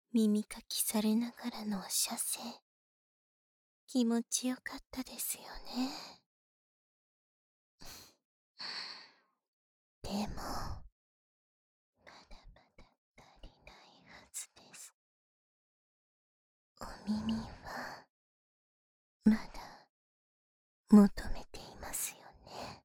耳かきされながらの射精、気持ちよかったですよね。でも、まだまだ足りないはずです。お耳は、まだ、求めていますよね。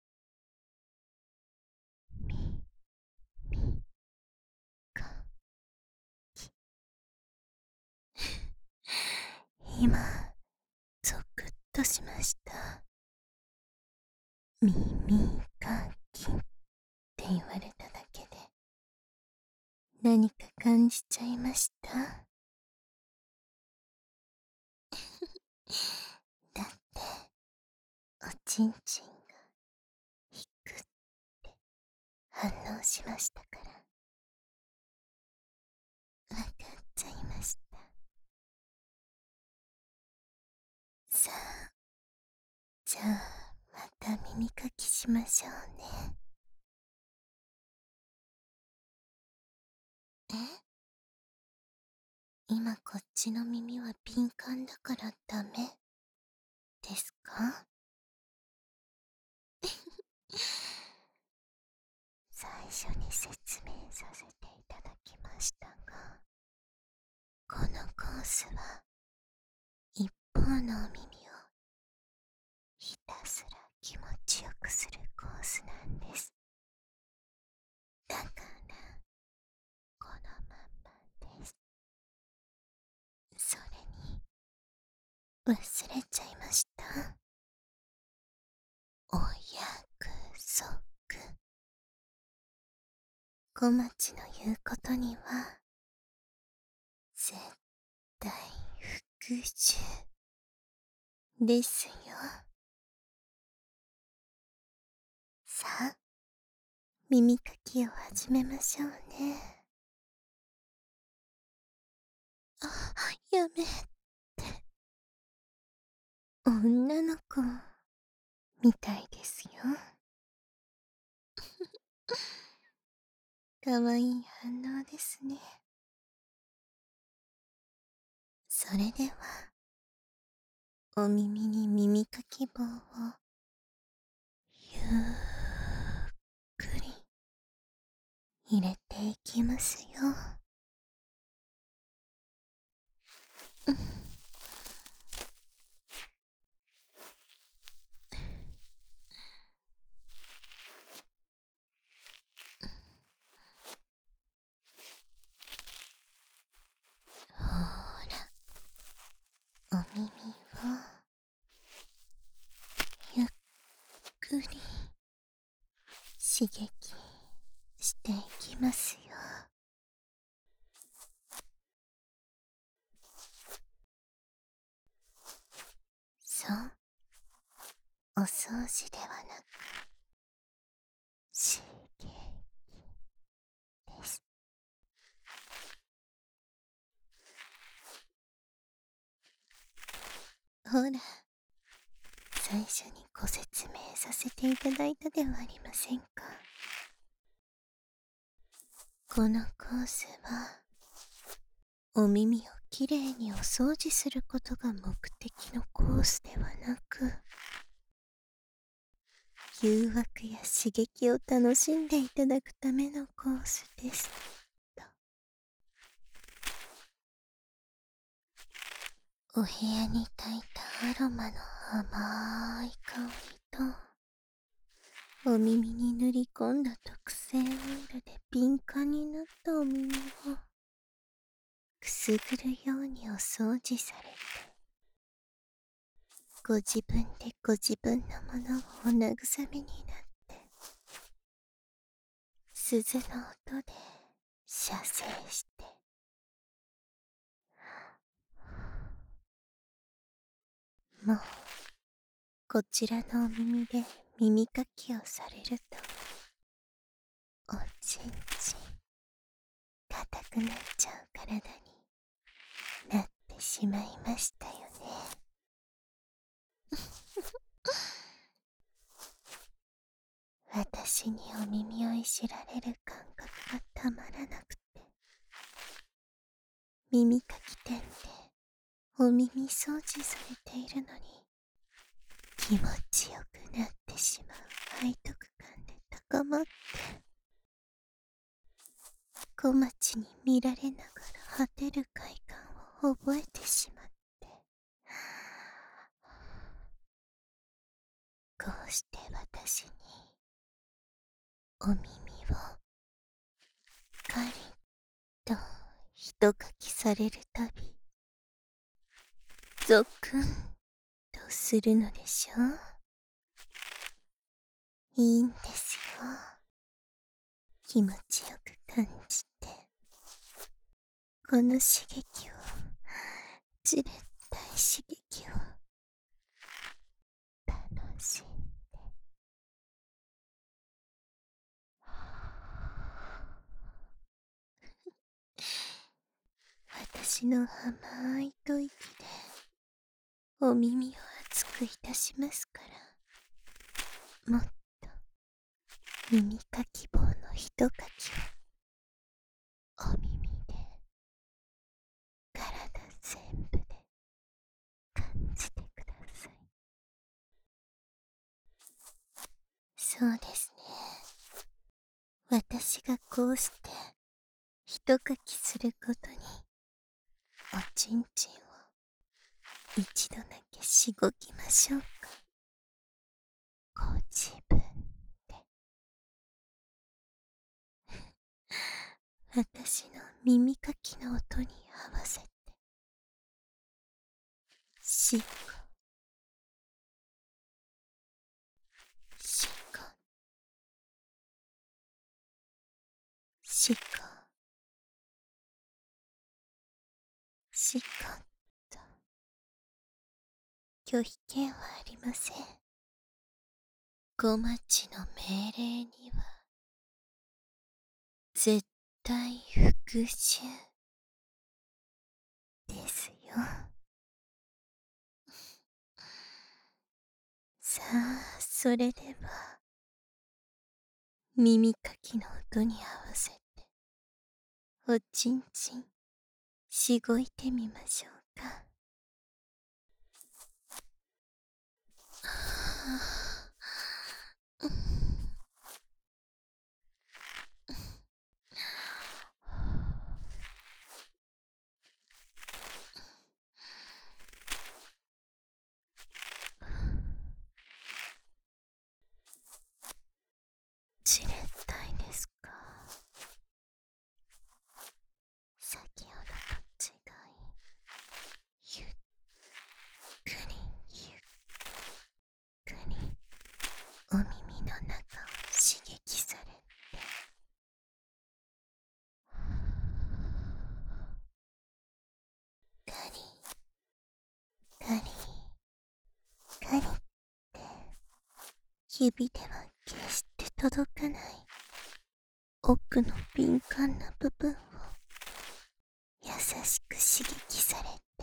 み、み、か、き。今、ゾクッとしました。耳かきって言われただけで、何か感じちゃいました。だって、おちんちんが、ひくって反応しましたから、わかっちゃいました。さあ、じゃあ、また耳かきしましょうね。え、今こっちの耳は敏感だからダメですか？最初に説明させていただきましたが、このコースは一方のお耳をひたすら気持ちよくするコースなんです。だからこのまんまです。それに忘れちゃいました。お約束。小町の言うことには絶対服従ですよ。さあ、耳かきを始めましょうね。あ、やめて。女の子みたいですよ。かわいい反応ですね。それでは、お耳に耳かき棒をゆっくり入れていきますよ。ほら、お耳をゆっくり刺激していきますよ。そう、お掃除ではなく刺激です。ほら、最初にご説明させていただいたではありませんか。このコースはお耳をきれいにお掃除することが目的のコースではなく、誘惑や刺激を楽しんでいただくためのコースですと。お部屋に焚いたアロマの甘い香りと、お耳に塗り込んだ特製オイルで敏感になったお耳をくすぐるようにお掃除されて、ご自分でご自分のものをお慰めになって、鈴の音で射精して、もうこちらのお耳で耳かきをされると、おちんちん硬くなっちゃう体になってしまいましたよね。私にお耳をいじられる感覚がたまらなくて、 耳かき店でお耳掃除されているのに、気持ちよくなってしまう背徳感で高まって、小町に見られながら果てる快感を覚えてしまって、こうして私にお耳をカリッと一かきされるたび、ゾクンとするのでしょう。いいんですよ。気持ちよく感じて、この刺激を、じれったい刺激を楽しんで。私の甘い吐息でお耳を熱くいたしますから、もっと耳かき棒の一かきをお耳で、体全部で感じてください。そうですね。私がこうして一かきすることに、おちんちんを一度だけしごきましょうか。ご自分で。私の耳かきの音に合わせて、しご、しご、しご、しごと、拒否権はありません。小町の命令には、絶対復讐ですよ。さあ、それでは、耳かきの音に合わせて、おちんちん、しごいてみましょうか。じれったいですか。先ほどと違い、ゆっくりゆっくりお耳の中を刺激されて、ガリガリガリって指では決して届かない奥の敏感な部分を優しく刺激されて、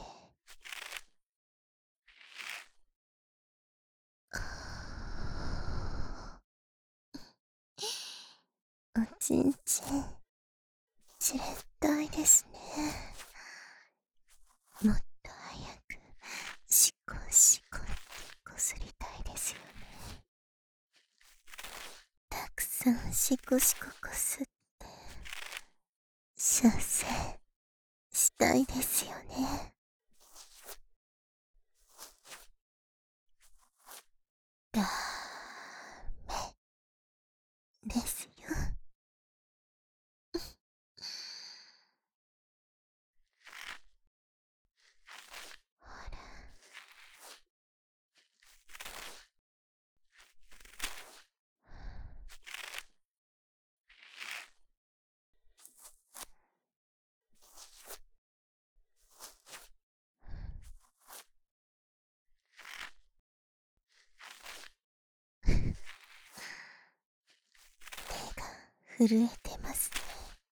おちんちんじれったいですね。もっと早くシコシコってこすりたいですよね。たくさんシコシコこすって射精したいですよね。ダメですよ。ほら、手が震えてますね。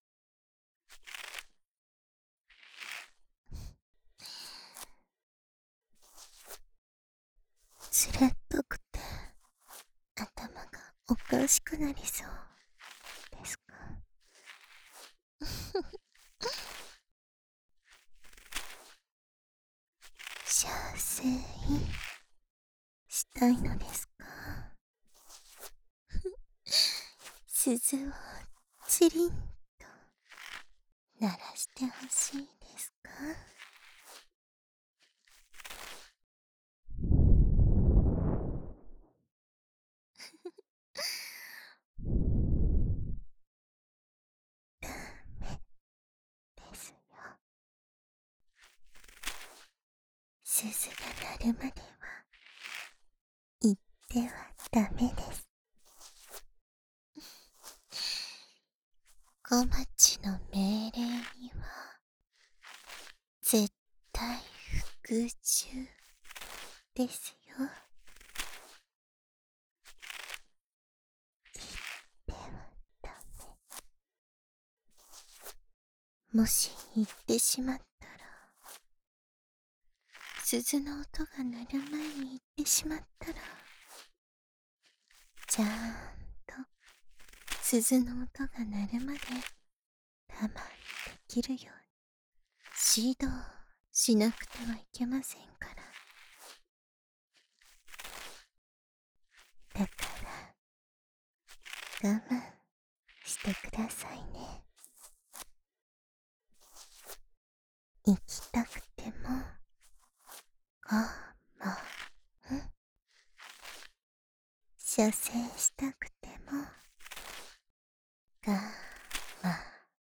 つれっぽくて頭がおかしくなりそうですか。 射精したいのですか？鈴をチリンと鳴らしてほしいですか？ですよ。鈴が鳴るまでは言ってはダメです。小町の命令には絶対服従ですよ。ではダメ。もし言ってしまったら、鈴の音が鳴る前に言ってしまったら、ちゃんと鈴の音が鳴るまで我慢できるように指導しなくてはいけませんから。だから我慢してくださいね。行きたくても我慢、射精したくても我慢、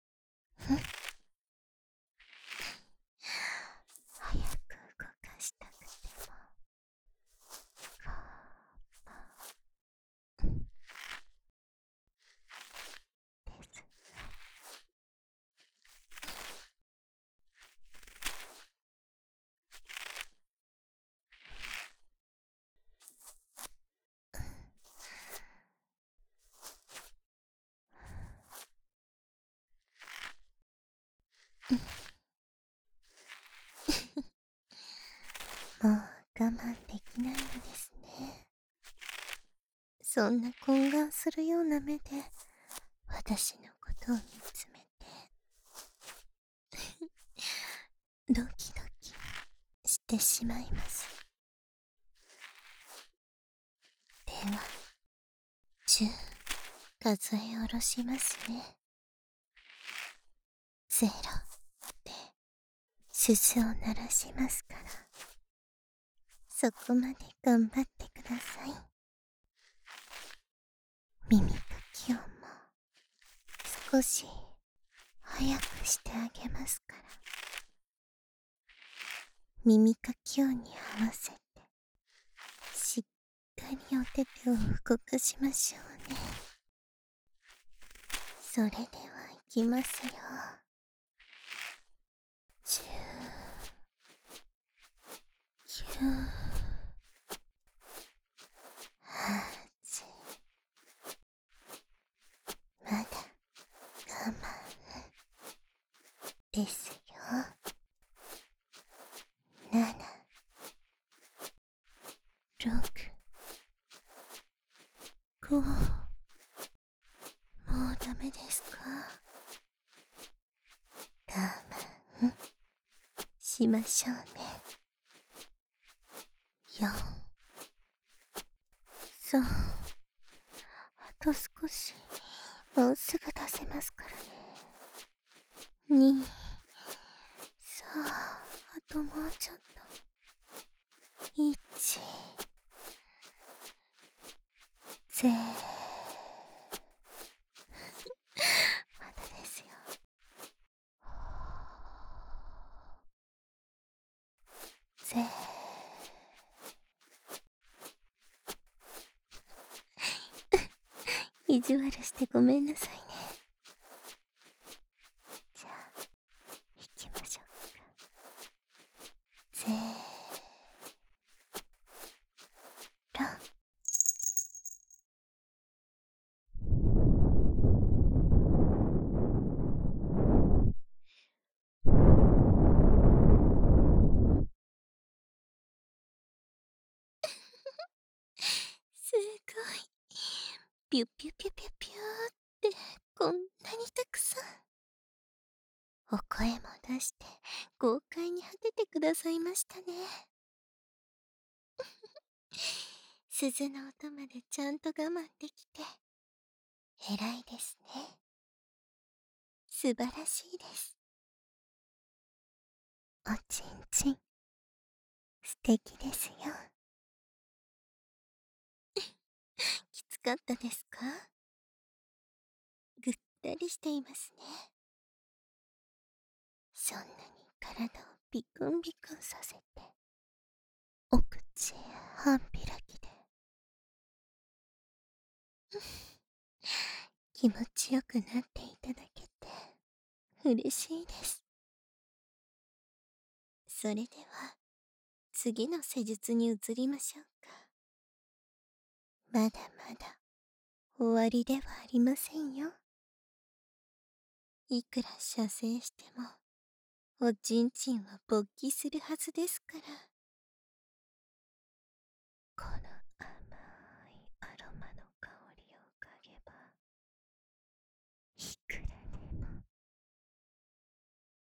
早く動かしたくても我慢です。もう我慢できないのですね。そんな懇願するような目で私のことを見つめてドキドキしてしまいます。では10数え下ろしますね。0で鈴を鳴らしますから、そこまで頑張ってください。耳かき音も少し早くしてあげますから、耳かき音に合わせてしっかりお手手を動かしましょうね。それではいきますよ。10、9、8、まだ我慢ですよ。7、6、5、もうダメですか？我慢しましょうね。4、3、あと少し、もうすぐ出せますからね。2、さあ、あともうちょっと。1、0、まだですよ。0、意地悪してごめんなさいね。じゃあ、行きましょうか。0、すごい。ピュピュピュピュピューって、こんなにたくさん。お声も出して、豪快に果ててくださいましたね。 鈴の音までちゃんと我慢できて、偉いですね。素晴らしいです。おちんちん、素敵ですよ。きつかったですか？ぐったりしていますね。そんなに体をビクンビクンさせて、お口へ半開きで、気持ちよくなっていただけて、嬉しいです。それでは、次の施術に移りましょうか。まだまだ、終わりではありませんよ。いくら射精しても、おちんちんは勃起するはずですから。